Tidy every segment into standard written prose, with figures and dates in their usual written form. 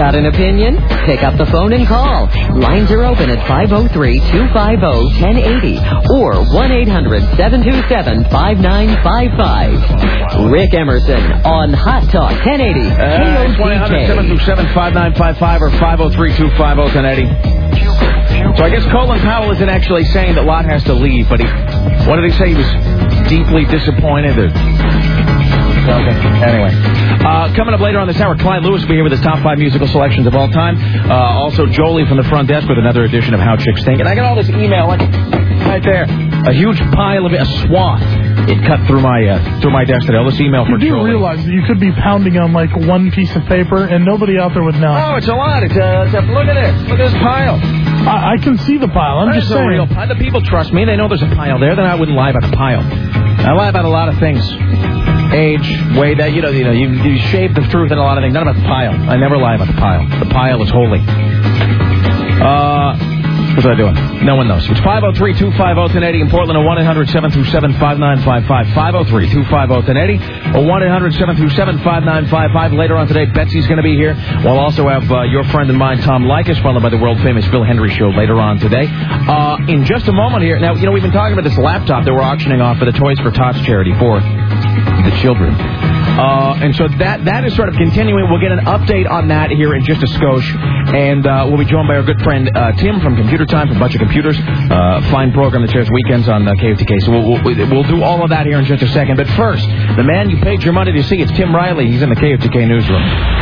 Got an opinion? Pick up the phone and call. Lines are open at 503-250-1080 or 1-800-727-5955. Rick Emerson on Hot Talk 1080. It's 1-800-727-5955 or 503-250-1080. So I guess Colin Powell isn't actually saying that Lott has to leave, but what did he say? He was deeply disappointed. Okay. Anyway. Coming up later on this hour, Clyde Lewis will be here with his top 5 musical selections of all time. Also, Jolie from the front desk with another edition of How Chicks Think. And I got all this email right there. A huge pile of it, a swath. It cut through my desk today. All this email for Jolie. You do realize that you could be pounding on like one piece of paper and nobody out there would know. Oh, it's a lot. Look at this. Look at this pile. I can see the pile. I'm just saying. A real pile. The people trust me. They know there's a pile there. Then I wouldn't lie about the pile. I lie about a lot of things. Age, way that you shave the truth in a lot of things. Not about the pile. I never lie about the pile. The pile is holy. What's I doing? No one knows. It's 503-250-1080 in Portland, or 1-800-727-5955. 503-250-1080 or 1-800-727-5955. Later on today, Betsy's going to be here. We'll also have your friend and mine, Tom Likas, followed by the world-famous Phil Hendry Show later on today. In just a moment here, now, we've been talking about this laptop that we're auctioning off for the Toys for Tots charity for the children. And so that is sort of continuing. We'll get an update on that here in just a skosh. And we'll be joined by our good friend Tim from Computer Time from Bunch of Computers. Fine program that shares weekends on KFTK. So we'll do all of that here in just a second. But first, the man you paid your money to see, it's Tim Riley. He's in the KFTK newsroom.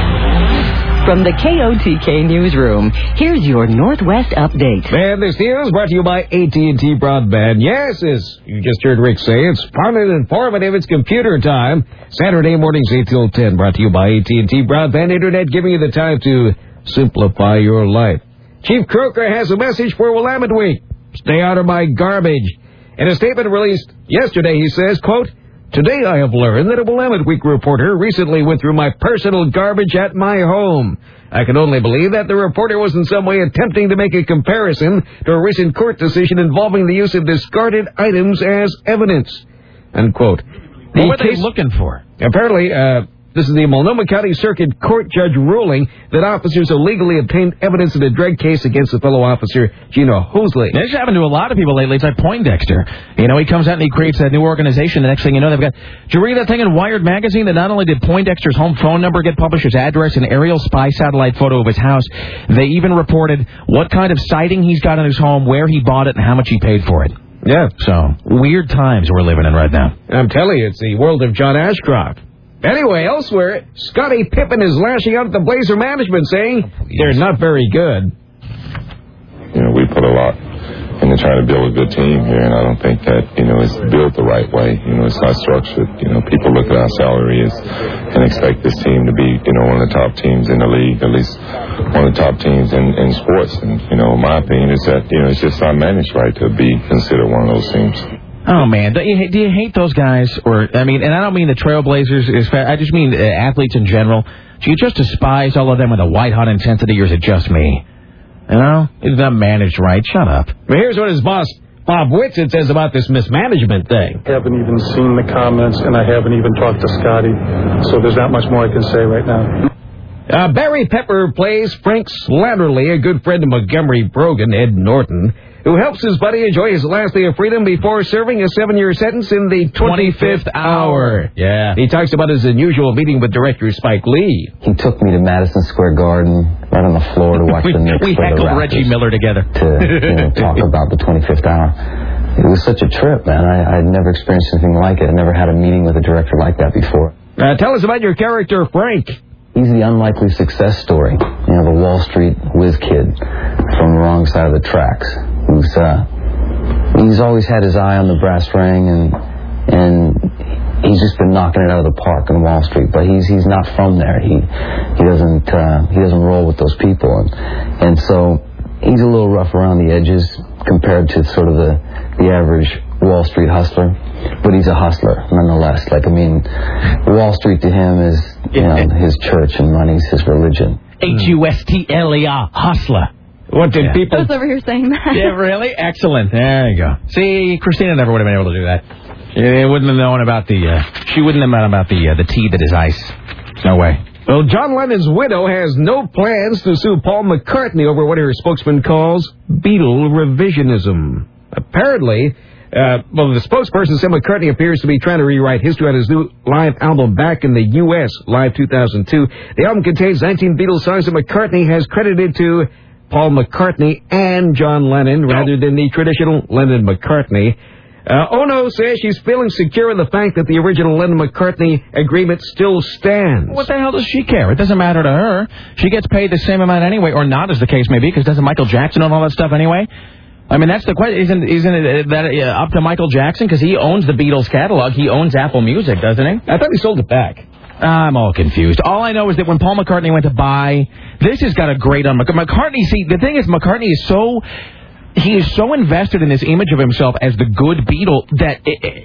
From the KOTK newsroom, here's your Northwest update. And this news brought to you by AT&T Broadband. Yes, as you just heard Rick say, it's fun and informative. It's Computer Time. Saturday mornings 8 till 10, brought to you by AT&T Broadband Internet, giving you the time to simplify your life. Chief Croker has a message for Willamette Week. Stay out of my garbage. In a statement released yesterday, he says, quote, "Today I have learned that a Willamette Week reporter recently went through my personal garbage at my home. I can only believe that the reporter was in some way attempting to make a comparison to a recent court decision involving the use of discarded items as evidence." Unquote. What were they looking for? Apparently, this is the Multnomah County Circuit Court judge ruling that officers illegally obtained evidence in a drug case against a fellow officer, Gino Hosley. This happened to a lot of people lately. It's like Poindexter. He comes out and he creates that new organization. The next thing you know, they've got... Did you read that thing in Wired Magazine that not only did Poindexter's home phone number get published, his address, an aerial spy satellite photo of his house, they even reported what kind of siding he's got in his home, where he bought it, and how much he paid for it. Yeah. So, weird times we're living in right now. I'm telling you, it's the world of John Ashcroft. Anyway, elsewhere, Scottie Pippen is lashing out at the Blazer management, saying they're not very good. We put a lot into trying to build a good team here, and I don't think that, it's built the right way. It's not structured. People look at our salaries and expect this team to be, one of the top teams in the league, at least one of the top teams in sports. And, my opinion is that, it's just not managed right to be considered one of those teams. Oh, man. Do you hate those guys? And I don't mean the Trailblazers. I just mean athletes in general. Do you just despise all of them with a white-hot intensity, or is it just me? It's not managed right. Shut up. Well, here's what his boss, Bob Whitson, says about this mismanagement thing. I haven't even seen the comments, and I haven't even talked to Scotty, so there's not much more I can say right now. Barry Pepper plays Frank Slatterly, a good friend of Montgomery Brogan, Ed Norton, who helps his buddy enjoy his last day of freedom before serving a 7-year sentence in the 25th hour. Yeah. He talks about his unusual meeting with director Spike Lee. He took me to Madison Square Garden, right on the floor to watch the Knicks play the Raptors. We heckled Reggie Miller together. To talk about the 25th hour. It was such a trip, man. I'd never experienced anything like it. I never had a meeting with a director like that before. Tell us about your character, Frank. He's the unlikely success story. The Wall Street whiz kid from the wrong side of the tracks. He's always had his eye on the brass ring, and he's just been knocking it out of the park in Wall Street. But he's not from there. He doesn't roll with those people, and so he's a little rough around the edges compared to sort of the average Wall Street hustler. But he's a hustler nonetheless. Wall Street to him is his church, and money's his religion. Hustler, hustler. What did people... I was over here saying that. Yeah, really? Excellent. There you go. See, Christina never would have been able to do that. She wouldn't have known about the... she wouldn't have known about the tea that is ice. No way. Well, John Lennon's widow has no plans to sue Paul McCartney over what her spokesman calls Beatle revisionism. Apparently, the spokesperson said McCartney appears to be trying to rewrite history on his new live album back in the U.S., Live 2002. The album contains 19 Beatles songs that McCartney has credited to Paul McCartney and John Lennon rather than the traditional Lennon-McCartney. Ono says she's feeling secure in the fact that the original Lennon-McCartney agreement still stands. What the hell does she care? It doesn't matter to her. She gets paid the same amount anyway, or not, as the case may be, because doesn't Michael Jackson own all that stuff anyway? I mean, that's the question. Isn't it that up to Michael Jackson? Because he owns the Beatles catalog. He owns Apple Music, doesn't he? I thought he sold it back. I'm all confused. All I know is that when Paul McCartney went to buy, this has got a great on McCartney. See, the thing is, McCartney is so... He is so invested in this image of himself as the good Beatle that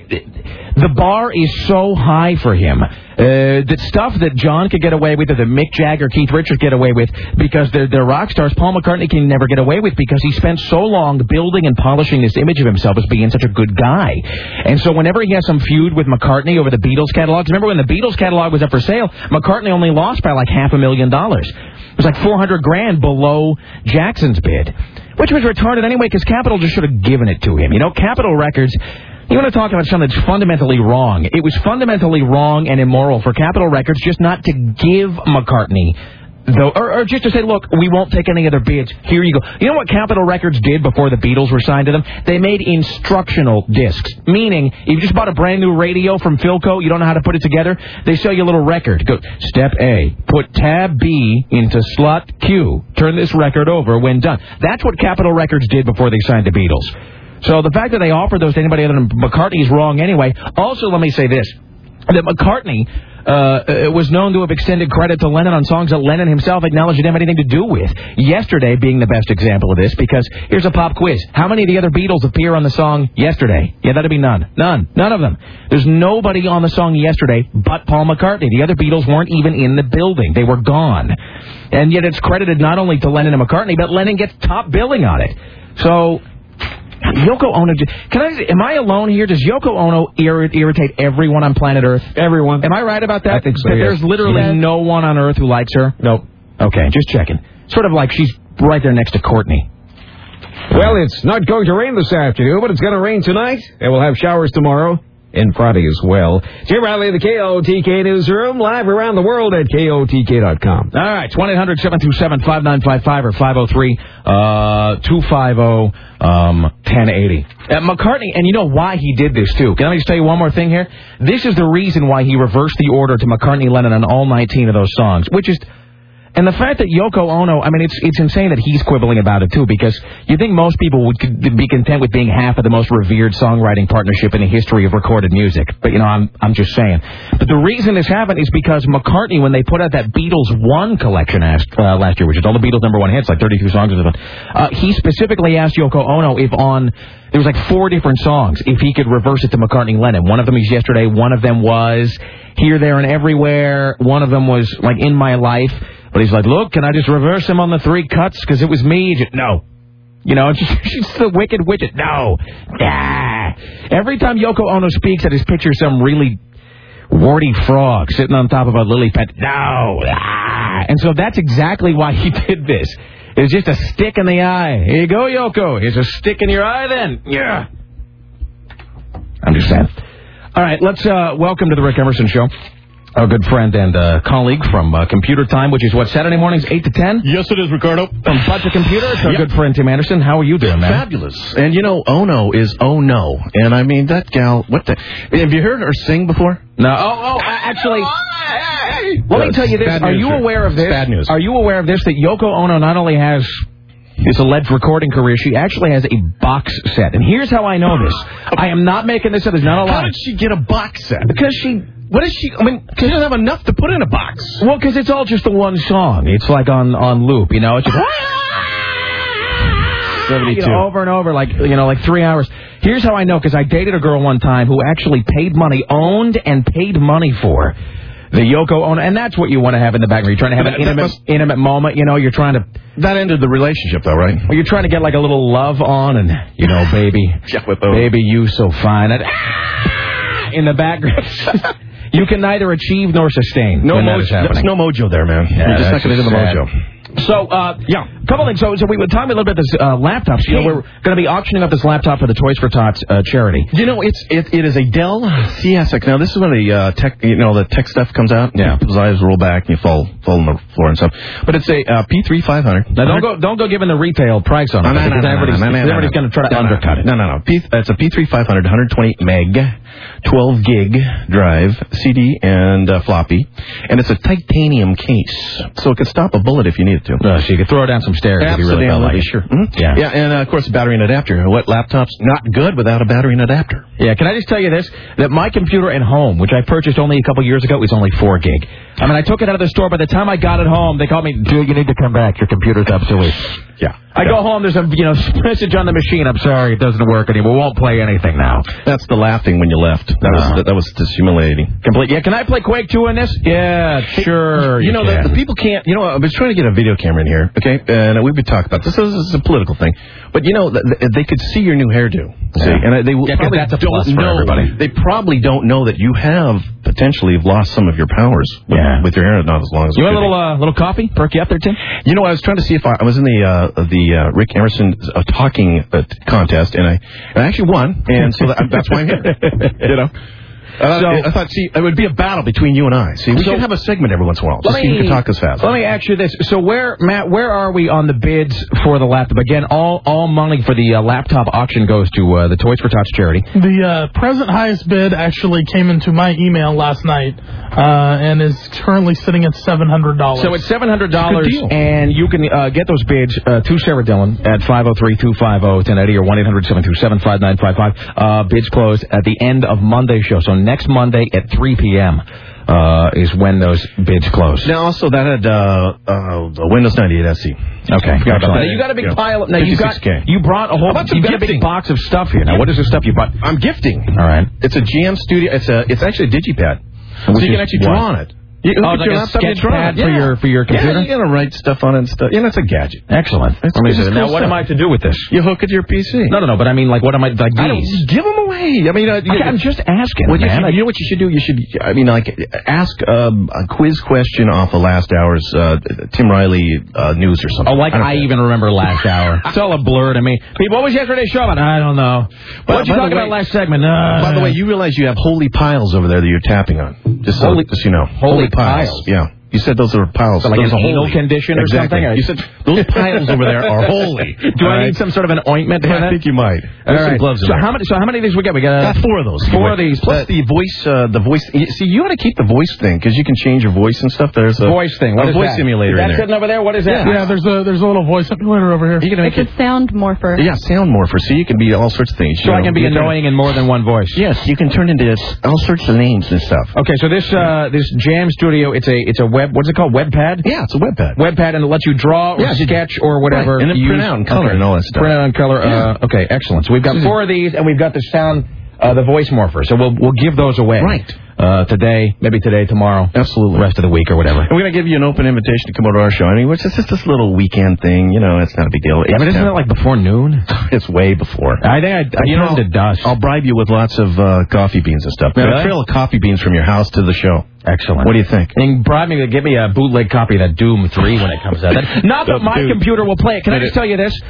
the bar is so high for him. The stuff that John could get away with, or that Mick Jagger, Keith Richards get away with, because they're rock stars, Paul McCartney can never get away with because he spent so long building and polishing this image of himself as being such a good guy. And so whenever he has some feud with McCartney over the Beatles catalogs, remember when the Beatles catalog was up for sale, McCartney only lost by like $500,000. It was like $400,000 below Jackson's bid, which was retarded anyway, because Capitol just should have given it to him. You know, Capitol Records, you want to talk about something that's fundamentally wrong. It was fundamentally wrong and immoral for Capitol Records just not to give McCartney, though, or just to say, look, we won't take any other bids. Here you go. You know what Capitol Records did before the Beatles were signed to them? They made instructional discs, meaning if you just bought a brand new radio from Philco, you don't know how to put it together, they sell you a little record. Go, step A, put tab B into slot Q. Turn this record over when done. That's what Capitol Records did before they signed the Beatles. So the fact that they offered those to anybody other than McCartney is wrong anyway. Also, let me say this, that McCartney was known to have extended credit to Lennon on songs that Lennon himself acknowledged he didn't have anything to do with. Yesterday being the best example of this, because here's a pop quiz. How many of the other Beatles appear on the song Yesterday? Yeah, that'd be none. None of them. There's nobody on the song Yesterday but Paul McCartney. The other Beatles weren't even in the building. They were gone. And yet it's credited not only to Lennon and McCartney, but Lennon gets top billing on it. So... Yoko Ono, am I alone here? Does Yoko Ono irritate everyone on planet Earth? Everyone. Am I right about that? I think so, that yes. There's literally no one on Earth who likes her? Nope. Okay, just checking. Sort of like she's right there next to Courtney. Well, it's not going to rain this afternoon, but it's going to rain tonight, and we'll have showers tomorrow and Friday as well. Jim Riley, the KOTK Newsroom, live around the world at KOTK.com. All right, 1-800-727-5955 or 503-250-1080. McCartney, and you know why he did this, too. Can I just tell you one more thing here? This is the reason why he reversed the order to McCartney Lennon on all 19 of those songs, which is... And the fact that Yoko Ono, I mean, it's insane that he's quibbling about it, too, because you think most people would be content with being half of the most revered songwriting partnership in the history of recorded music. But, you know, I'm just saying. But the reason this happened is because McCartney, when they put out that Beatles 1 collection last year, which is all the Beatles #1 hits, like 32 songs or something, he specifically asked Yoko Ono if on... There was like 4 different songs, if he could reverse it to McCartney Lennon. One of them is Yesterday. One of them was Here, There, and Everywhere. One of them was, like, In My Life. But he's like, look, can I just reverse him on the 3 cuts? Because it was me. No. You know, she's the wicked widget. No. Ah. Every time Yoko Ono speaks, I just picture some really warty frog sitting on top of a lily pad. No. Ah. And so that's exactly why he did this. It was just a stick in the eye. Here you go, Yoko. Here's a stick in your eye then. Yeah. I'm just saying. All right, let's welcome to the Rick Emerson Show. Our good friend and colleague from Computer Time, which is what, Saturday mornings, 8 to 10? Yes, it is, Ricardo. From Budget Computers, our good friend Tim Anderson. How are you doing, man? Fabulous. And, you know, Ono is oh no. And, I mean, that gal, what the... Have you heard her sing before? No. Actually... Let me tell you this. Are you aware of this? Bad news. Are you aware of this, that Yoko Ono not only has his alleged recording career, she actually has a box set. And here's how I know this. I am not making this up. There's not a lie. How did she get a box set? Because she... What is she... I mean, she doesn't have enough to put in a box. Well, because it's all just the one song. It's like on loop, you know? It's just... 72. You know, over and over, like 3 hours. Here's how I know, because I dated a girl one time who actually paid money, owned and paid money for the Yoko Ono, and that's what you want to have in the background. You're trying to have an intimate moment, you know, you're trying to... That ended the relationship, though, right? Well, you're trying to get like a little love on, and, you know, baby, baby, you so fine. And, in the background... You can neither achieve nor sustain. No when that is mojo. happening. There's no mojo there, man. You're just not going to do the mojo. So, a couple things. So we were talking a little bit about this laptop. So, we're going to be auctioning up this laptop for the Toys for Tots charity. You know, it is a Dell CSX. Now, this is when the tech stuff comes out. Yeah. People's eyes roll back and you fall on the floor and stuff. But it's a P3500. Now, don't go giving the retail price on it. Everybody's going to try to undercut it. No. It's a P3500, 128 meg, 12 gig drive, CD and floppy, and it's a titanium case, so it could stop a bullet if you need it to. So you could throw it down some stairs if you really felt like it. Sure. Mm-hmm. Yeah, and of course, battery and adapter. What laptop's not good without a battery and adapter? Yeah, can I just tell you this? That my computer at home, which I purchased only a couple years ago, was only 4 gig. I mean, I took it out of the store. By the time I got it home, they called me, dude, you need to come back. Your computer's obsolete. Yeah. I go home, there's a message on the machine. I'm sorry, it doesn't work anymore. We won't play anything now. That's the laughing when you left. That was just humiliating. Complete. Yeah, can I play Quake 2 in this? Yeah, sure. You know, the people can't. You know, I was trying to get a video camera in here, okay? And we've been talking about this. This is a political thing. But, you know, they could see your new hairdo. See? And they probably that's a plus for everybody. They probably don't know that you have potentially lost some of your powers with your hair not as long as you want a little coffee? Perk you up there, Tim? You know, I was trying to see if I was in the Rick Emerson talking contest, and I actually won, and so that's why I'm here. You know. I thought, it would be a battle between you and I. See, we should have a segment every once in a while. So you can talk as fast. Let me ask you this. So Matt, where are we on the bids for the laptop? Again, all money for the laptop auction goes to the Toys for Tots charity. The present highest bid actually came into my email last night and is currently sitting at $700. So it's $700, and you can get those bids to Sarah Dillon at 503-250-1080 or 1-800-727-5955. Bids close at the end of Monday's show. So next Monday at 3 p.m. Is when those bids close. Now, also, that had a Windows 98 SE. Okay. Now, you got a big pile. Now, you brought a whole. You got a big box of stuff here. Now, what is the stuff you bought? I'm gifting. All right. It's a GM Studio. It's actually a digipad. So you can actually draw on it. Like a sketch pad for your computer? Yeah, you got to write stuff on it and stuff. Yeah, it's a gadget. Excellent. Now, what am I to do with this? You hook it to your PC. No, but I mean, like, what am I, like these? Give them away. I mean, I'm just asking, man. You know what you should do? You should, ask a quiz question off of last hour's Tim Riley news or something. Oh, I even remember last hour. It's all a blur to me. People, what was yesterday's show about? I don't know. What did you talk about last segment? By the way, you realize you have holy piles over there that you're tapping on. Just so you know. Holy piles. Yeah. You said those are piles. So like an anal condition or something? You said those piles over there are holy. Do I need some sort of an ointment? I think you might. There's some gloves in there. So how many of these we got? We got 4 of those. 4 of these. Plus the voice. See, you ought to keep the voice thing because you can change your voice and stuff. There's a voice thing. What is voice that? simulator in there. That's sitting over there. What is that? Yeah, there's a little voice simulator over here. It's a sound morpher. Yeah, sound morpher. So you can be all sorts of things. So I can be annoying in more than one voice. Yes, you can turn into all sorts of names and stuff. Okay, so this Jam Studio, it's a web. What's it called? Web pad? Yeah, it's a web pad. Web pad, and it lets you draw or sketch or whatever. Right. And then print out in color and all that stuff. Print out in color. Okay, excellent. So we've got 4 of these, and we've got the sound, the voice morpher. So we'll give those away. Right. Today, maybe today, tomorrow. Absolutely. The rest of the week or whatever. And we're going to give you an open invitation to come over to our show. I mean, it's just this little weekend thing. You know, it's not a big deal. Yeah, but isn't it like before noon? It's way before. I think I turned to dust. I'll bribe you with lots of coffee beans and stuff. Really? A trail of coffee beans from your house to the show. Excellent. What do you think? And bribe me to give me a bootleg copy of that Doom 3 when it comes out. Not that my computer will play it. Can I just tell you this?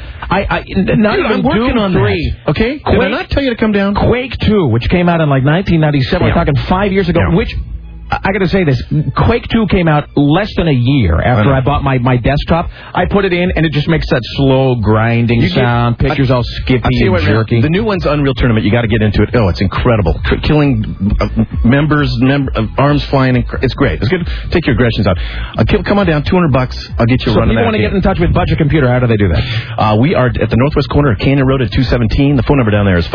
I'm working on 3. Okay? Did I not tell you to come down? Quake 2, which came out in like 1997. We're talking 5 years ago. Which I got to say this. Quake 2 came out less than a year after I bought my desktop. I put it in, and it just makes that slow grinding sound. Pictures all skippy and jerky. The new one's Unreal Tournament. You got to get into it. Oh, it's incredible. Killing members, arms flying. It's great. It's good. Take your aggressions out. Come on down. $200. I'll get you a run of that. If you want to get in touch with Budget Computer, how do they do that? We are at the northwest corner of Canyon Road at 217. The phone number down there is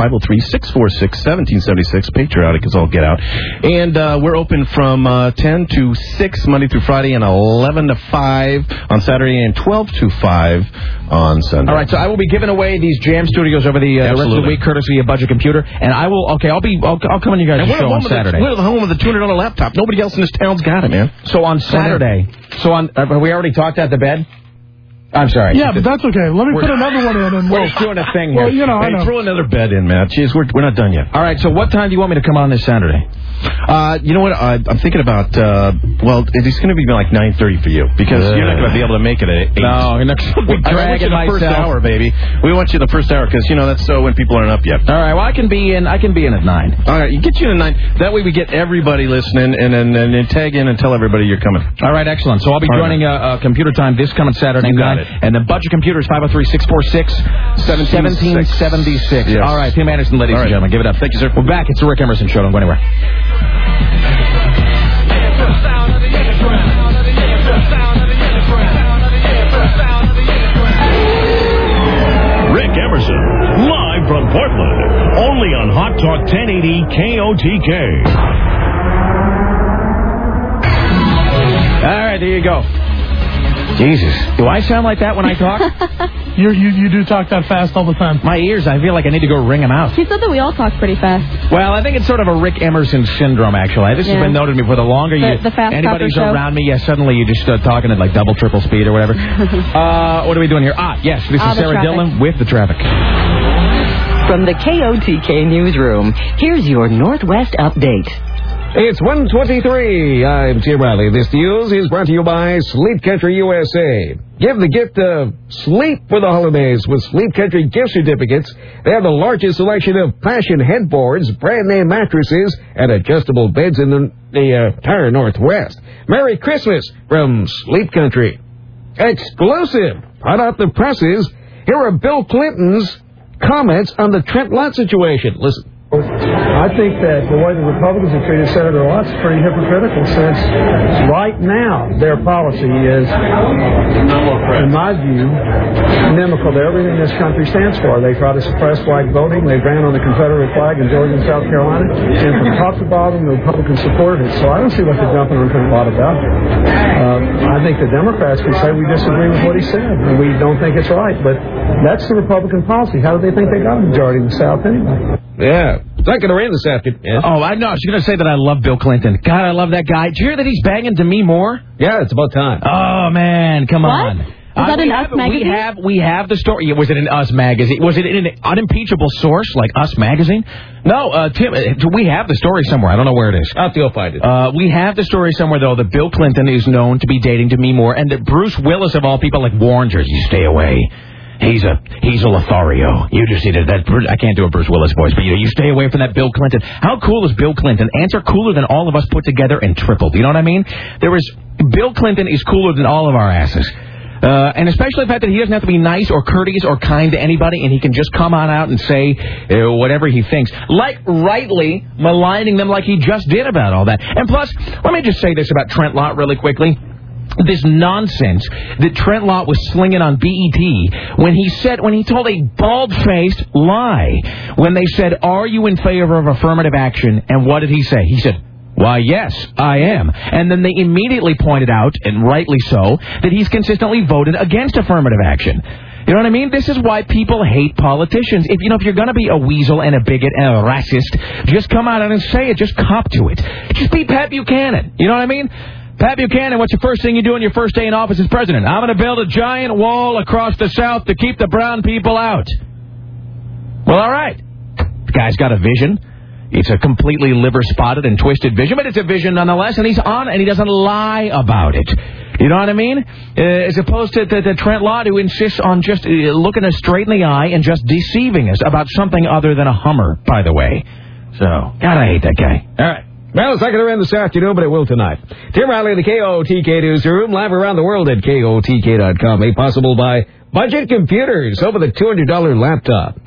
503-646-1776. Patriotic is all get out. And we're open from 10 to 6 Monday through Friday, and 11 to 5 on Saturday, and 12 to 5 on Sunday. All right, so I will be giving away these Jam Studios over the rest of the week, courtesy of Budget Computer, and I will. Okay, I'll come on you guys' show on Saturday. We're the home of the $200 laptop. Nobody else in this town's got it, man. So on Saturday. Have we already talked at the bed? I'm sorry. Yeah, but that's okay. Let me put another one in. And we're just doing a thing here. Well, you know, hey, throw another bed in, Matt. Jeez, we're not done yet. All right, so what time do you want me to come on this Saturday? You know what? I'm thinking about, it's going to be like 9:30 for you, because you're not going to be able to make it at 8. No, you're not going to be dragging the first hour, baby. We want you the first hour, because, that's so when people aren't up yet. All right, well, I can be in at 9. All right, you get you in at 9. That way we get everybody listening, and then tag in and tell everybody you're coming. All right, excellent. So I'll be joining Computer Time this coming Saturday night. And the Budget Computers, 503-646-1776. Yes. All right, Tim Anderson, ladies and gentlemen, give it up. Thank you, sir. We're back. It's the Rick Emerson Show. Don't go anywhere. Rick Emerson, live from Portland, only on Hot Talk 1080 KOTK. All right, there you go. Jesus. Do I sound like that when I talk? You do talk that fast all the time. My ears, I feel like I need to go wring them out. He said that we all talk pretty fast. Well, I think it's sort of a Rick Emerson syndrome, actually. This has been noted to me for the longer anybody's around me, suddenly you just start talking at like double, triple speed or whatever. What are we doing here? Yes, this is Sarah Dillon with the traffic. From the KOTK newsroom, here's your Northwest update. It's 1:23. I'm Tim Riley. This news is brought to you by Sleep Country USA. Give the gift of sleep for the holidays with Sleep Country gift certificates. They have the largest selection of fashion headboards, brand name mattresses, and adjustable beds in the entire Northwest. Merry Christmas from Sleep Country. Exclusive. Hot off the presses, here are Bill Clinton's comments on the Trent Lott situation. Listen. I think that the way the Republicans have treated Senator Lott is pretty hypocritical, since right now their policy is, in my view, inimical to everything this country stands for. They try to suppress white voting. They ran on the Confederate flag in Georgia and South Carolina. And from top to bottom, the Republicans supported it. So I don't see what they're jumping on Trent Lott about. I think the Democrats can say we disagree with what he said, and we don't think it's right. But that's the Republican policy. How do they think they got a majority in the South anyway? Yeah. It's not going to rain this afternoon. Yeah. Oh, I know. I was going to say that I love Bill Clinton. God, I love that guy. Did you hear that he's banging Demi Moore? Yeah, it's about time. Oh, man. Come on. Is that in Us Magazine? We have the story. Was it in Us Magazine? Was it in an unimpeachable source like Us Magazine? No, Tim, we have the story somewhere. I don't know where it is. I'll have to go find it. We have the story somewhere, though, that Bill Clinton is known to be dating Demi Moore, and that Bruce Willis, of all people, warned her, you stay away. He's a Lothario. You just need that. I can't do a Bruce Willis voice, but you stay away from that Bill Clinton. How cool is Bill Clinton? Answer cooler than all of us put together and tripled. You know what I mean? Bill Clinton is cooler than all of our asses. And especially the fact that he doesn't have to be nice or courteous or kind to anybody, and he can just come on out and say whatever he thinks. Like rightly maligning them like he just did about all that. And plus, let me just say this about Trent Lott really quickly. This nonsense that Trent Lott was slinging on BET when he told a bald-faced lie when they said, "Are you in favor of affirmative action?" And what did he say? He said, "Why, yes, I am." And then they immediately pointed out, and rightly so, that he's consistently voted against affirmative action. You know what I mean? This is why people hate politicians. If you're going to be a weasel and a bigot and a racist, just come out and say it. Just cop to it. Just be Pat Buchanan. You know what I mean? Pat Buchanan, what's the first thing you do on your first day in office as president? I'm going to build a giant wall across the South to keep the brown people out. Well, all right. The guy's got a vision. It's a completely liver-spotted and twisted vision, but it's a vision nonetheless, and he's on, and he doesn't lie about it. You know what I mean? As opposed to Trent Lott, who insists on just looking us straight in the eye and just deceiving us about something other than a Hummer, by the way. So, God, I hate that guy. All right. Well, it's not going to rain this afternoon, but it will tonight. Tim Riley in the KOTK newsroom, live around the world at KOTK.com. Made possible by Budget Computers, over the $200 laptop.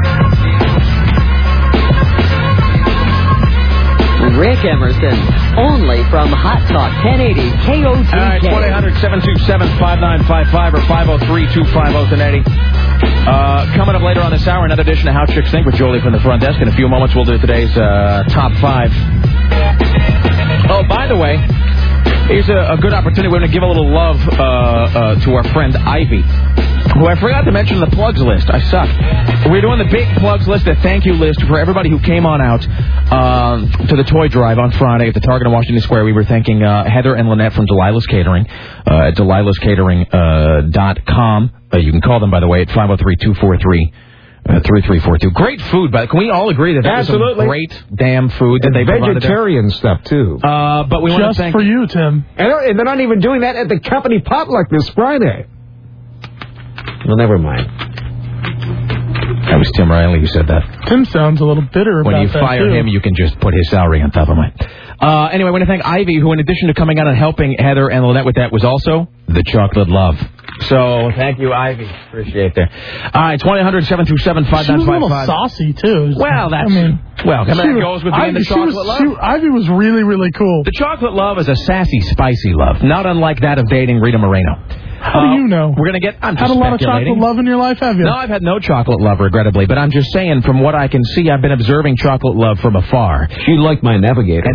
Rick Emerson, only from Hot Talk 1080 KOTK. All right, 1-800-727-5955 or 503-250-1080. Coming up later on this hour, another edition of How Chicks Think with Jolie from the front desk. In a few moments, we'll do today's top 5. Oh, by the way, here's a good opportunity. We're going to give a little love to our friend Ivy. who I forgot to mention the plugs list. I suck. We're doing the big plugs list, a thank you list for everybody who came on out to the toy drive on Friday at the Target in Washington Square. We were thanking Heather and Lynette from Delilah's Catering at delilahscatering.com. You can call them, by the way, at 503-243-3342. Great food, but can we all agree that was some great damn food that they provided? Vegetarian stuff, too. But we want to thank... for you, Tim. And they're not even doing that at the company potluck this Friday. Well, never mind. That was Tim Riley who said that. Tim sounds a little bitter about that, when you fire him, you can just put his salary on top of mine. Anyway, I want to thank Ivy, who in addition to coming out and helping Heather and Lynette with that, was also the chocolate love. So, thank you, Ivy. Appreciate that. All right, 1-800-727-5955. She was a little saucy, too. Well, that goes with being the chocolate love. Ivy was really, really cool. The chocolate love is a sassy, spicy love, not unlike that of dating Rita Moreno. How do you know? We're going to get... I'm just had a lot of chocolate love in your life, have you? No, I've had no chocolate love, regrettably. But I'm just saying, from what I can see, I've been observing chocolate love from afar. She liked my navigator.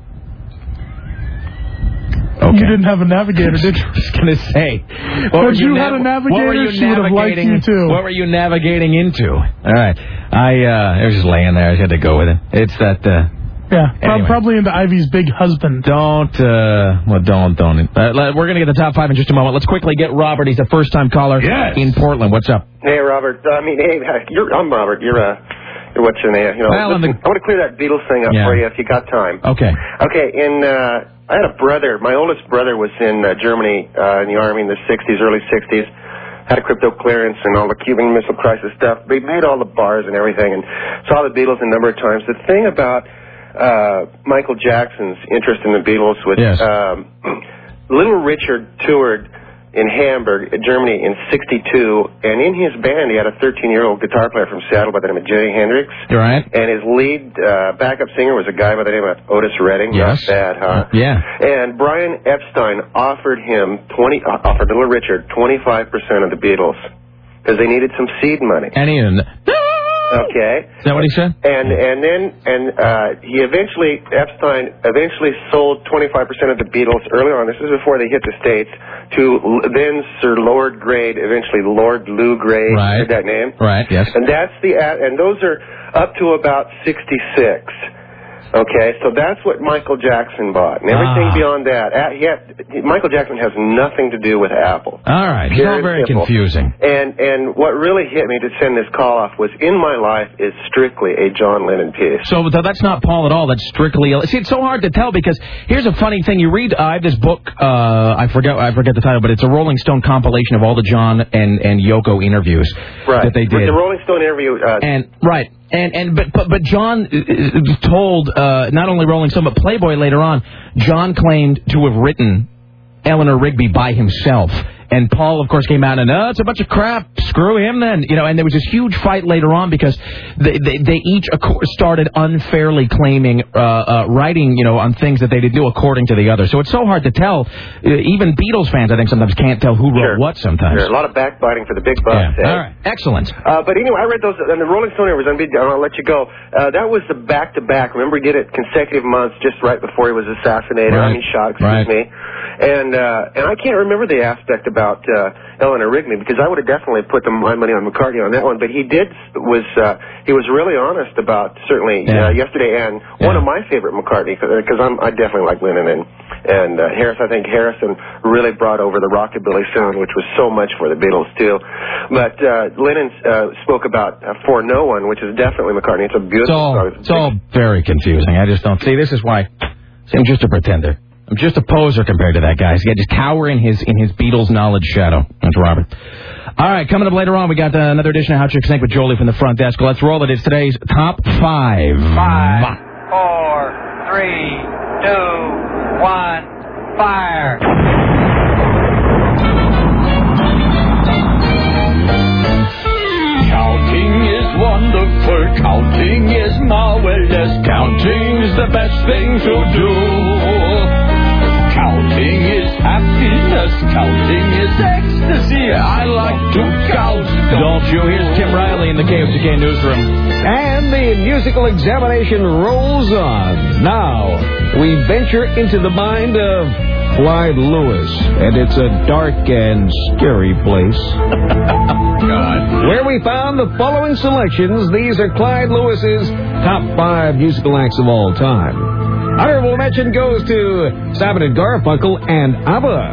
Okay. You didn't have a navigator, did you? I was going to say. If you had a navigator, she would have liked you, too. What were you navigating into? All right. I was just laying there. I had to go with it. It's that... anyway. Probably into Ivy's big husband. Don't. We're going to get the top 5 in just a moment. Let's quickly get Robert. He's a first-time caller in Portland. What's up? Hey, Robert. I'm Robert. You're what's your name? I want to clear that Beatles thing up for you if you got time. Okay. Okay, I had a brother. My oldest brother was in Germany in the Army in the 60s, early 60s. Had a crypto clearance and all the Cuban Missile Crisis stuff. They made all the bars and everything and saw the Beatles a number of times. The thing about Michael Jackson's interest in the Beatles was Little Richard toured in Hamburg, Germany in 62, and in his band he had a 13-year-old guitar player from Seattle by the name of Jimi Hendrix. Right. And his lead backup singer was a guy by the name of Otis Redding. Yes. Not bad, huh? Yeah. And Brian Epstein offered Little Richard 25% of the Beatles because they needed some seed money. And he didn't. Okay. Is that what he said? And Epstein eventually sold 25% of the Beatles early on. This is before they hit the States to then Sir Lord Grade, eventually Lord Lou Grade. Right. Heard that name? Right. Yes. And and those are up to about 66. Okay, so that's what Michael Jackson bought. And everything beyond that, Michael Jackson has nothing to do with Apple. All right, it's all very confusing. And what really hit me to send this call off was In My Life is strictly a John Lennon piece. So that's not Paul at all. That's strictly... See, it's so hard to tell because here's a funny thing. You read, I have this book, I forget the title, but it's a Rolling Stone compilation of all the John and Yoko interviews that they did. With the Rolling Stone interview... But John told not only Rolling Stone but Playboy later on. John claimed to have written Eleanor Rigby by himself. And Paul, of course, came out and, it's a bunch of crap. Screw him then. And there was this huge fight later on because they each started unfairly claiming writing, on things that they did do according to the other. So it's so hard to tell. Even Beatles fans, I think, sometimes can't tell who wrote what sometimes. Sure, a lot of backbiting for the big bucks. Yeah. All right. Excellent. But anyway, I read those, and the Rolling Stone was I'll let you go. That was the back-to-back. Remember, he did it consecutive months just right before he was assassinated. Right. Shot, excuse me. And I can't remember the aspect about Eleanor Rigby because I would have definitely put my money on McCartney on that one. But he was really honest about certainly yesterday and one of my favorite McCartney because I definitely like Lennon and Harris. I think Harrison really brought over the rockabilly sound, which was so much for the Beatles too. But Lennon spoke about For No One, which is definitely McCartney. It's a beautiful song. It's all very confusing. I just don't see. This is why I'm just a pretender. I'm just a poser compared to that guy. So just cower in his Beatles knowledge shadow. That's Robert. All right, coming up later on, we got another edition of How Chicks Think with Jolie from the front desk. Let's roll it. It's today's top 5. 5, 4, 3, 2, 1, fire. Counting is wonderful, counting is marvelous, counting is the best thing to do. Counting is happiness, counting is ecstasy, I like to count. Don't you? Here's Tim Riley in the KOTK newsroom. And the musical examination rolls on. Now, we venture into the mind of Clyde Lewis, and it's a dark and scary place. God. Where we found the following selections. These are Clyde Lewis's top 5 musical acts of all time. Honorable mention goes to Simon and Garfunkel and ABBA.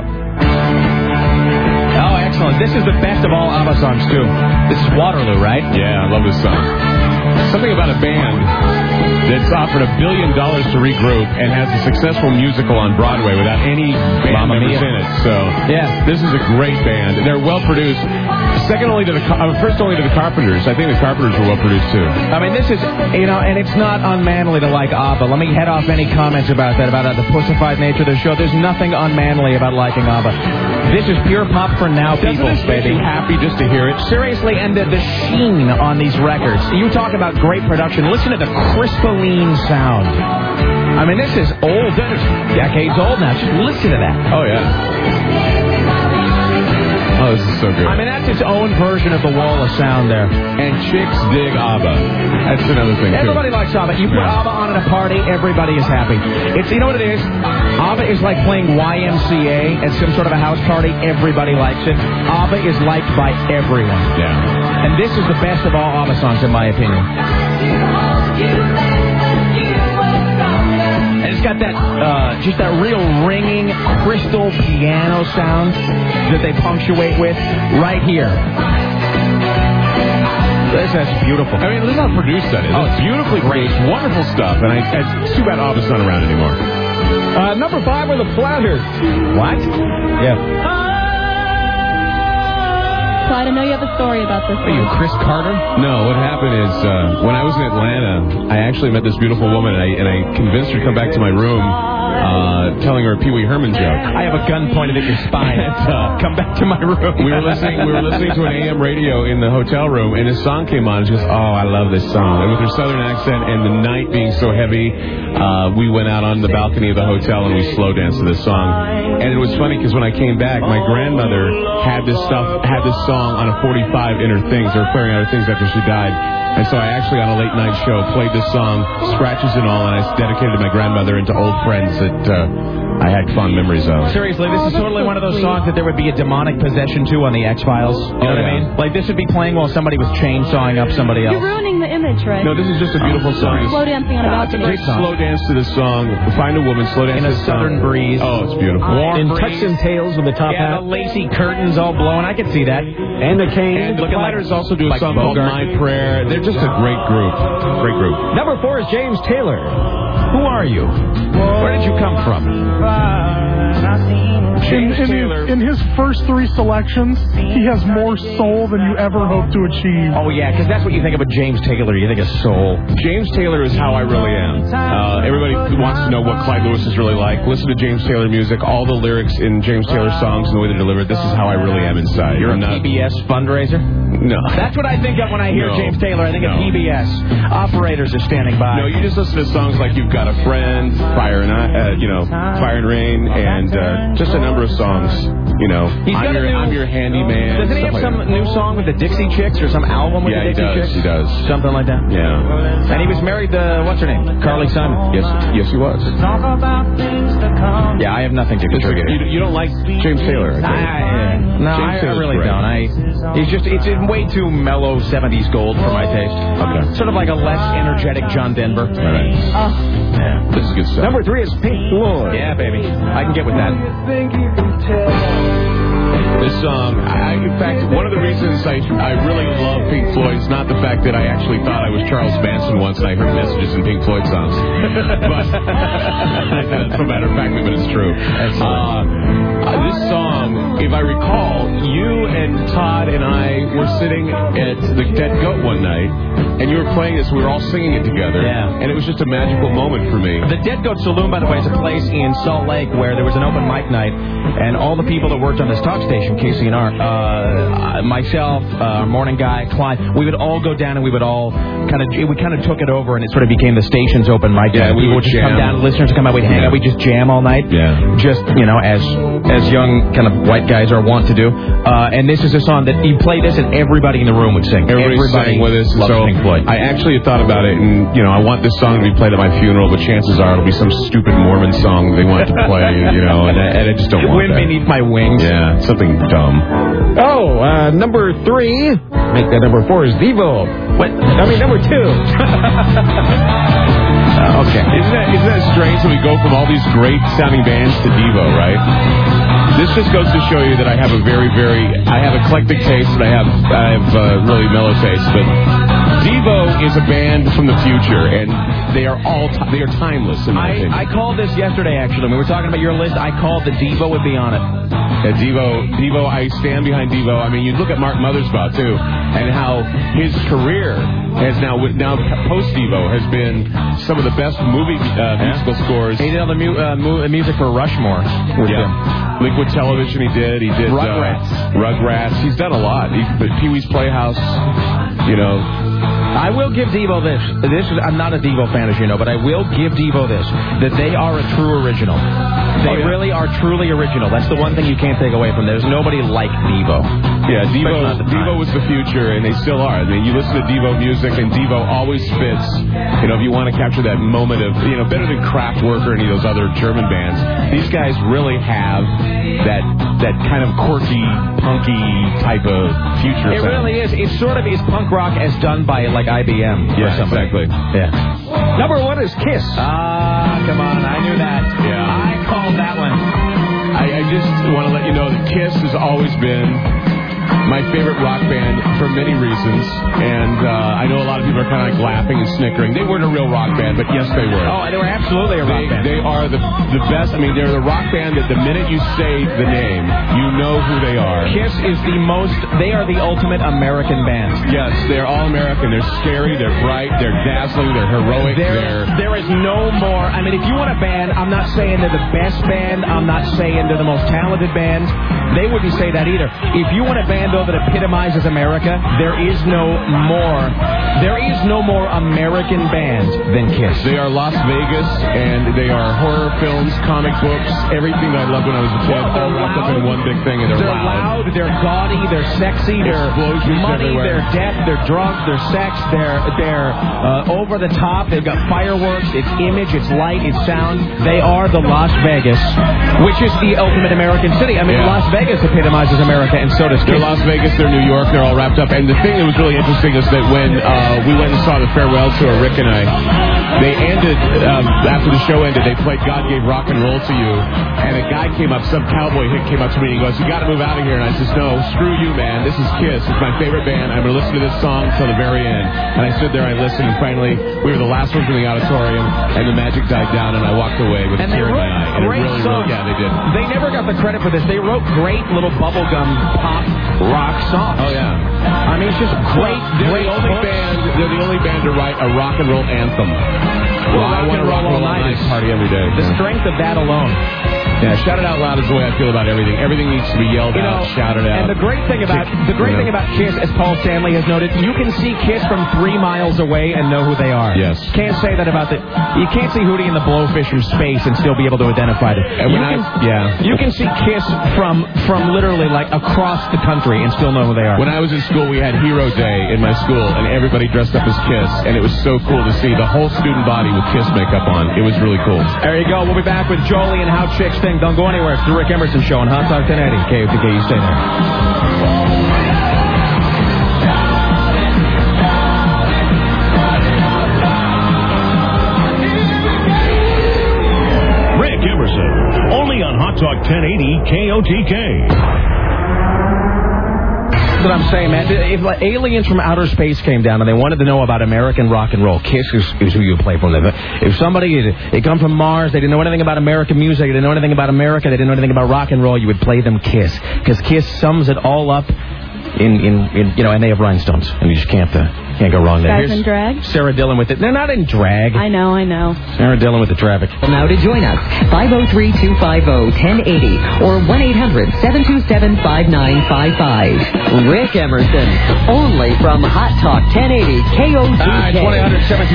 Oh, excellent. This is the best of all ABBA songs, too. This is Waterloo, right? Yeah, I love this song. Something about a band that's offered $1 billion to regroup and has a successful musical on Broadway without any band members in it. So, yeah, this is a great band. They're well produced. First only to the Carpenters. I think the Carpenters were well produced too. I mean, this is, and it's not unmanly to like ABBA. Let me head off any comments about that, about the pussified nature of the show. There's nothing unmanly about liking ABBA. This is pure pop for now, people, baby. Happy just to hear it. Seriously, and the sheen on these records. You talk about great production. Listen to the crystalline sound. I mean, this is old. This is decades old now. Just listen to that. Oh, yeah. Oh, this is so good. I mean, that's its own version of the wall of sound there. And chicks dig ABBA. That's another thing, too. Everybody likes ABBA. You put ABBA on at a party, everybody is happy. It's, you know what it is? ABBA is like playing YMCA at some sort of a house party. Everybody likes it. ABBA is liked by everyone. Yeah. And this is the best of all ABBA songs, in my opinion. And it's got that, just that real ringing crystal piano sound that they punctuate with right here. That's beautiful. I mean, listen how produced that is. Oh, it's beautifully produced, wonderful stuff. And it's too bad ABBA's not around anymore. Number 5 were the Platters. What? Yeah. Clyde, I know you have a story about this. Are you Chris Carter? No, what happened is when I was in Atlanta, I actually met this beautiful woman, and I convinced her to come back to my room, telling her a Pee Wee Herman joke. I have a gun pointed at your spine. Come back to my room. We were listening to an AM radio in the hotel room, and this song came on. And she goes, "Oh, I love this song." And with her southern accent and the night being so heavy, we went out on the balcony of the hotel and we slow danced to this song. And it was funny because when I came back, my grandmother had this song on a 45 in her things. They were clearing out her things after she died. And so I actually, on a late night show, played this song, scratches and all, and I dedicated to my grandmother and to old friends that I had fond memories of. Seriously, this is totally one of those songs that there would be a demonic possession to on the X-Files. You know what I mean? Like, this would be playing while somebody was chainsawing up somebody else. You're ruining the image, right? No, this is just a beautiful song. Slow dancing on a balcony. Great song. Slow dance to this song. Find a woman, slow dance in to a southern breeze. Oh, it's beautiful. Warm in breeze. Tux and Tails with the top hat. Yeah, the lacy curtains all blowing. I can see that. And the cane. And the Platters also do a song called My Prayer. They're just a great group. Great group. Number 4 is James Taylor. Who are you? Where did you come from? In his first 3 selections, he has more soul than you ever hope to achieve. Oh, yeah, because that's what you think of a James Taylor. You think of soul. James Taylor is how I really am. Everybody wants to know what Clyde Lewis is really like. Listen to James Taylor music. All the lyrics in James Taylor songs and the way they're delivered. This is how I really am inside. You're a PBS fundraiser? No. That's what I think of when I hear James Taylor. I think of PBS. Operators are standing by. No, you just listen to songs like You've Got a Friend, Fire and Rain, and just a number of songs. You know, I'm your handyman. Doesn't he have some new song with the Dixie Chicks or some album with the Dixie Chicks? He does. Something like that? Yeah. And he was married to, what's her name? Carly Simon. Yes, he was. Yeah, I have nothing to contribute. You don't like James Taylor? I really don't. It's way too mellow 70s gold for my taste. Okay. Sort of like a less energetic John Denver. All right. Yeah. This is good stuff. Number 3 is Pink Floyd. Yeah, baby. I can get with that. This song, in fact, one of the reasons I really love Pink Floyd is not the fact that I actually thought I was Charles Manson once and I heard messages in Pink Floyd songs. But that's a matter of fact, but it's true. This song, if I recall, you and Todd and I were sitting at the Dead Goat one night, and you were playing this. We were all singing it together. Yeah. And it was just a magical moment for me. The Dead Goat Saloon, by the way, is a place in Salt Lake where there was an open mic night, and all the people that worked on this talk station, KCNR, myself, our morning guy, Clyde, we would all go down and we kind of took it over, and it sort of became the station's open mic night. We would just jam. come down, listeners would come out, we'd hang out, we'd just jam all night. Yeah. Just, as as young kind of white guys are wont to do. And this is a song that you play this and everybody in the room would sing. Everybody sang with us. loves So Pink Floyd. I actually thought about it, and I want this song to be played at my funeral, but chances are it'll be some stupid Mormon song they want to play, and I just don't want Wind that. beneath my wings. Yeah, something dumb. Oh, number 3. Make that number 4 is Devo. What? Number 2. Okay. Isn't that strange that we go from all these great sounding bands to Devo, right? This just goes to show you that I have a I have eclectic taste and I have really mellow taste, but Devo is a band from the future, and they are timeless in my opinion. I called this yesterday, actually. When we were talking about your list, I called that Devo would be on it. Yeah, Devo, I stand behind Devo. I mean, you look at Mark Mothersbaugh, too, and how his career has now post-Devo, has been some of the best musical scores. He did all the music for Rushmore. Yeah. Liquid Television he did. He did Rugrats. He's done a lot. Pee-wee's Playhouse, I will give Devo this. I'm not a Devo fan, as you know, but I will give Devo this, that they are a true original. They really are truly original. That's the one thing you can't take away from them. There's nobody like Devo. Yeah, Devo was the future, and they still are. I mean, you listen to Devo music, and Devo always fits. If you want to capture that moment of, better than Kraftwerk or any of those other German bands, these guys really have that kind of quirky, punky type of future. It really is. It sort of is punk rock as done by like IBM. Yeah, exactly. Yeah. Number 1 is Kiss. Come on, I knew that. Yeah. I called that one. I just want to let you know that Kiss has always been my favorite rock band for many reasons, and I know a lot of people are kind of like laughing and snickering. They weren't a real rock band, but yes, they were. Oh, they were absolutely a rock band. They are the best. I mean, they're the rock band that the minute you say the name, you know who they are. Kiss is they are the ultimate American band. Yes, they're all American. They're scary, they're bright, they're dazzling, they're heroic. There is no more. I mean, if you want a band, I'm not saying they're the best band. I'm not saying they're the most talented band. They wouldn't say that either. If you want a band, though, that epitomizes America, there is no more American band than Kiss. They are Las Vegas, and they are horror films, comic books, everything that I loved when I was a kid, all wrapped up in one big thing, and they're loud, they're gaudy, they're sexy, they're money, everywhere. they're death, they're drugs, they're sex, they're over the top, they've got fireworks, it's image, it's light, it's sound. They are the Las Vegas, which is the ultimate American city. I mean, Las Vegas epitomizes America, and so does Kiss. They're Las Vegas, they're New York, they're all wrapped up. And the thing that was really interesting is that when we went and saw the farewell tour, Rick and I, they ended, after the show ended, they played God Gave Rock and Roll to You, and a guy came up, some cowboy hick came up to me and he goes, "You got to move out of here." And I says, "No, screw you, man. This is Kiss. It's my favorite band. I'm going to listen to this song till the very end." And I stood there, I listened, and finally, we were the last ones in the auditorium, and the magic died down, and I walked away with a tear in my eye. And it really, they did. They never got the credit for this. They wrote great little bubblegum pop rock songs. Oh, yeah. I mean, it's just great. They're the only band to write a rock and roll anthem. I want to roll all night. Party every day. The strength of that alone. Yeah, shout it out loud is the way I feel about everything. Everything needs to be yelled out, shouted out. And the great thing about Kiss, as Paul Stanley has noted, you can see Kiss from 3 miles away and know who they are. Yes. Can't say that about you can't see Hootie and the Blowfish from space and still be able to identify them. And you can see Kiss from literally like across the country and still know who they are. When I was in school, we had Hero Day in my school, and everybody dressed up as Kiss, and it was so cool to see the whole student body with Kiss makeup on. It was really cool. There you go. We'll be back with Jolie and How Chicks Think. Don't go anywhere. It's the Rick Emerson Show on Hot Talk 1080. KOTK, you stay there. Rick Emerson, only on Hot Talk 1080 KOTK. That's what I'm saying, man. If aliens from outer space came down and they wanted to know about American rock and roll, Kiss is who you play for them. If somebody they come from Mars, they didn't know anything about American music, they didn't know anything about America, they didn't know anything about rock and roll, you would play them Kiss, because Kiss sums it all up in and they have rhinestones, and you just can't go wrong there. Guys in drag? Sarah Dillon with it. They're not in drag. I know. Sarah Dillon with the traffic. Now to join us, 503-250-1080 or 1-800-727-5955. Rick Emerson, only from Hot Talk 1080 KOTK.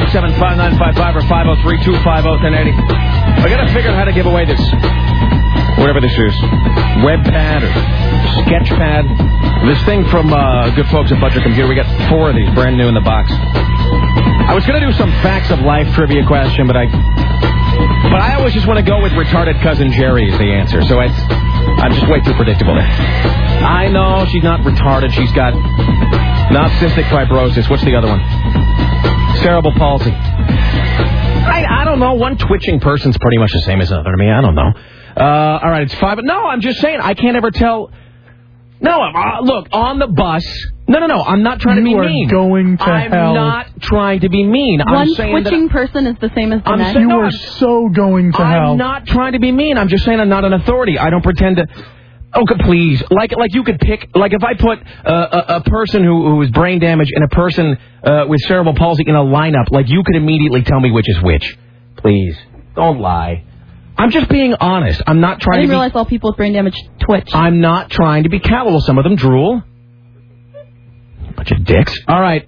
1-800-727-5955 or 503-250-1080. I got to figure out how to give away this whatever this is, WebPad or Sketchpad. This thing from good folks at Budget Computer. We got 4 of these brand new in the box. I was going to do some facts of life trivia question, but I always just want to go with retarded cousin Jerry as the answer. So I'm just way too predictable there. I know she's not retarded. She's got not cystic fibrosis. What's the other one? Cerebral palsy. I don't know. One twitching person's pretty much the same as another to me. I don't know. All right, it's 5. No, I'm just saying. I can't ever tell. No, look, on the bus. No. I'm not trying to be mean. Going to I'm hell. not trying to be mean. One I'm saying twitching person is the same as the next. You are so going to hell. I'm not trying to be mean. I'm just saying I'm not an authority. I don't pretend to. Oh, please. Like you could pick. Like if I put a person who is brain damaged and a person with cerebral palsy in a lineup, like you could immediately tell me which is which. Please don't lie. I'm just being honest. I'm not trying to. I didn't realize all people with brain damage twitch. I'm not trying to be callous. Some of them drool. Bunch of dicks. All right.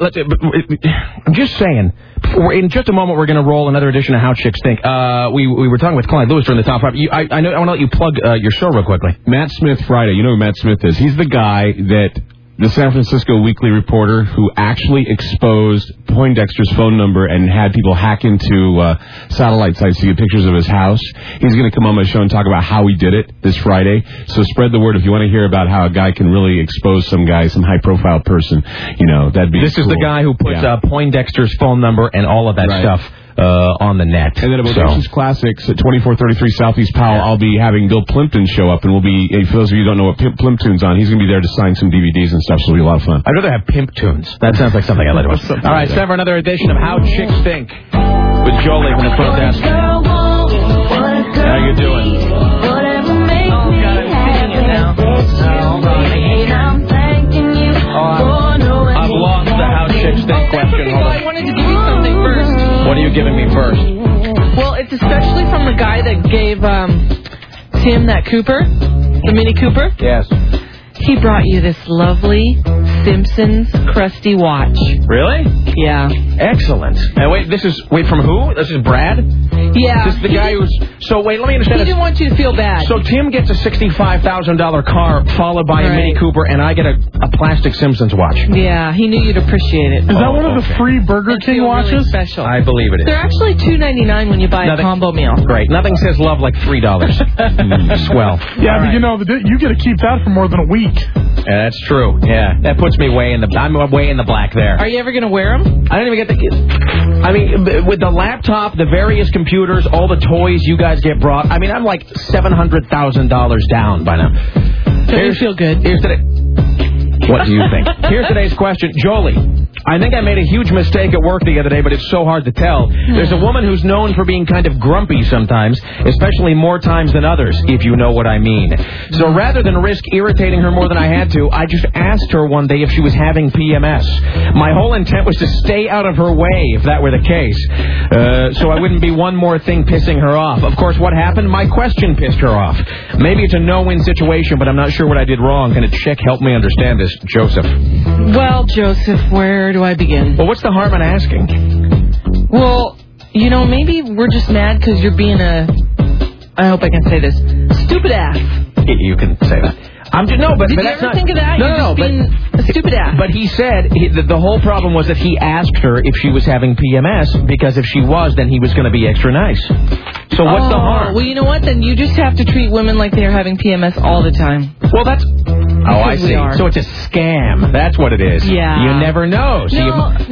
I'm just saying. In just a moment, we're going to roll another edition of How Chicks Think. We were talking with Clyde Lewis during the top 5. I want to let you plug your show real quickly. Matt Smith Friday. You know who Matt Smith is? He's the guy that the San Francisco Weekly reporter who actually exposed Poindexter's phone number and had people hack into satellite sites to get pictures of his house. He's going to come on my show and talk about how he did it this Friday. So spread the word if you want to hear about how a guy can really expose some guy, some high-profile person. You know, that'd be This cool. is the guy who puts Poindexter's phone number and all of that stuff on the net. And then at Oceans Classics at 2433 Southeast Powell, I'll be having Bill Plimpton show up, and we'll be, for those of you who don't know what Plimpton's on, he's going to be there to sign some DVDs and stuff, so it'll be a lot of fun. I'd rather have Pimp Tunes. That sounds like something I'd like to watch. All right, time for another edition of How Chicks Think with Jolie from the front desk. How you doing? Oh, God, I'm singing it now. I've lost the How Chicks Think question. Hold on. I wanted to give you something first. What are you giving me first? Well, it's especially from the guy that gave Tim that Cooper, the Mini Cooper. Yes. He brought you this lovely Simpsons crusty watch. Really? Yeah. Excellent. And wait, from who? This is Brad? Yeah. This is the guy who's... So wait, let me understand He this. didn't want you to feel bad. So Tim gets a $65,000 car followed by a Mini Cooper, and I get a plastic Simpsons watch. Yeah, he knew you'd appreciate it. Is that one of the free Burger King watches? Really special. I believe it is. They're actually $2.99 when you buy a combo meal. Great. Nothing says love like $3. Swell. Yeah, but you know, you get to keep that for more than a week. Yeah, that's true. Yeah, that puts me I'm way in the black there. Are you ever going to wear them? I don't even get the... I mean, with the laptop, the various computers, all the toys you guys get brought, I mean, I'm like $700,000 down by now. So you feel good. Here's today. What do you think? Here's today's question. Jolie, I think I made a huge mistake at work the other day, but it's so hard to tell. There's a woman who's known for being kind of grumpy sometimes, especially more times than others, if you know what I mean. So rather than risk irritating her more than I had to, I just asked her one day if she was having PMS. My whole intent was to stay out of her way if that were the case, so I wouldn't be one more thing pissing her off. Of course, what happened? My question pissed her off. Maybe it's a no-win situation, but I'm not sure what I did wrong. Can a chick help me understand this? Joseph. Well, Joseph, where do I begin? Well, what's the harm in asking? Well, you know, maybe we're just mad because you're being I hope I can say this, stupid ass. You can say that. Did you ever think of that? No, being a stupid ass. But he said the whole problem was that he asked her if she was having PMS, because if she was, then he was going to be extra nice. So what's the harm? Well, you know what? Then you just have to treat women like they're having PMS all the time. Well, that's... Oh, I see. So it's a scam. That's what it is. Yeah. You never know. So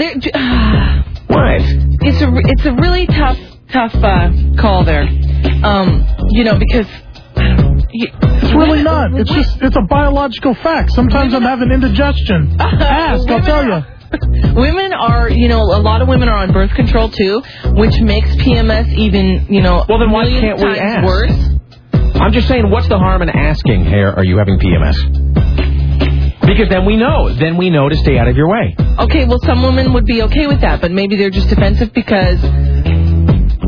what? It's a really tough call there. You know, because... It's really not. It's a biological fact. Sometimes I'm having indigestion. Ask, I'll tell you. Women are, a lot of women are on birth control too, which makes PMS even, Well, then why can't we ask? Worse. I'm just saying, what's the harm in asking, hey, are you having PMS? Because then we know. Then we know to stay out of your way. Okay, well, some women would be okay with that, but maybe they're just defensive because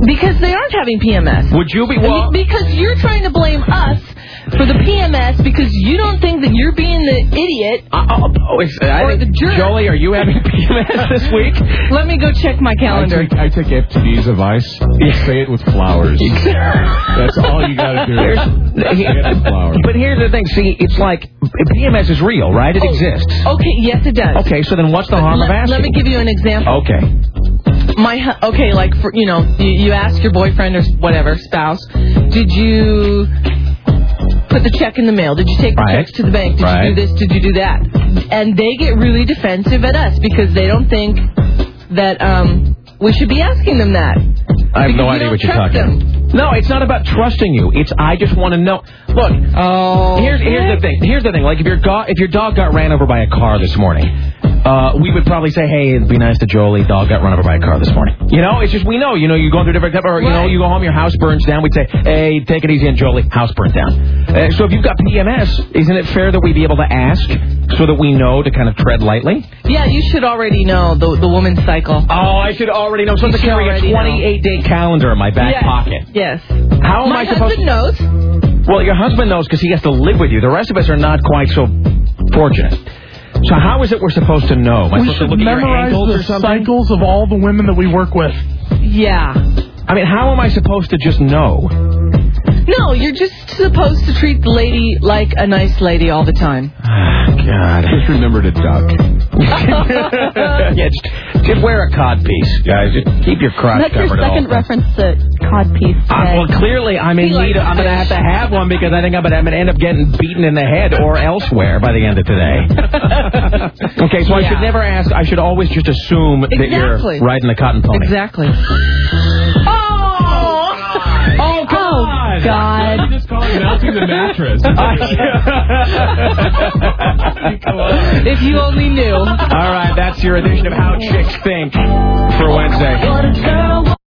Because they aren't having PMS. Would you be? Well, because you're trying to blame us for the PMS because you don't think that you're being the idiot or the jerk. Jolie, are you having PMS this week? Let me go check my calendar. I take FTD's advice. Say it with flowers. That's all you got to do. Say it with flowers. But here's the thing. See, it's like PMS is real, right? It exists. Okay, yes, it does. Okay, so then what's the harm of asking? Let me give you an example. Okay. Like for, you ask your boyfriend or whatever spouse, did you put the check in the mail? Did you take the checks to the bank? Did you do this? Did you do that? And they get really defensive at us because they don't think that we should be asking them that. I have no idea what you're talking about. No, it's not about trusting you. It's I just want to know. Look, here's the thing. Here's the thing. Like if your dog got ran over by a car this morning, we would probably say, hey, it'd be nice that Jolie, dog got run over by a car this morning. It's just we know. You're going through different, or you go home, your house burns down. We'd say, hey, take it easy, and Jolie, house burnt down. So if you've got PMS, isn't it fair that we be able to ask so that we know to kind of tread lightly? Yeah, you should already know the woman's cycle. Oh, I should already know. So I carry a 28-day calendar in my back pocket. Yes. How am I supposed to? My husband knows. Well, your husband knows because he has to live with you. The rest of us are not quite so fortunate. So how is it we're supposed to know? Am I supposed to look at your ankles or something? The cycles of all the women that we work with. Yeah. I mean, how am I supposed to just know? No, you're just supposed to treat the lady like a nice lady all the time. God. Just remember to duck. Yeah, just wear a codpiece, guys. Just keep your crotch covered. That's your second reference to codpiece today. Well, clearly I'm in need. I'm going to have to have one because I think I'm going to end up getting beaten in the head or elsewhere by the end of today. Okay, so I should never ask. I should always just assume that you're riding a cotton pony. Exactly. Oh, God. You just call it melting the mattress. If you only knew. All right, that's your edition of How Chicks Think for Wednesday.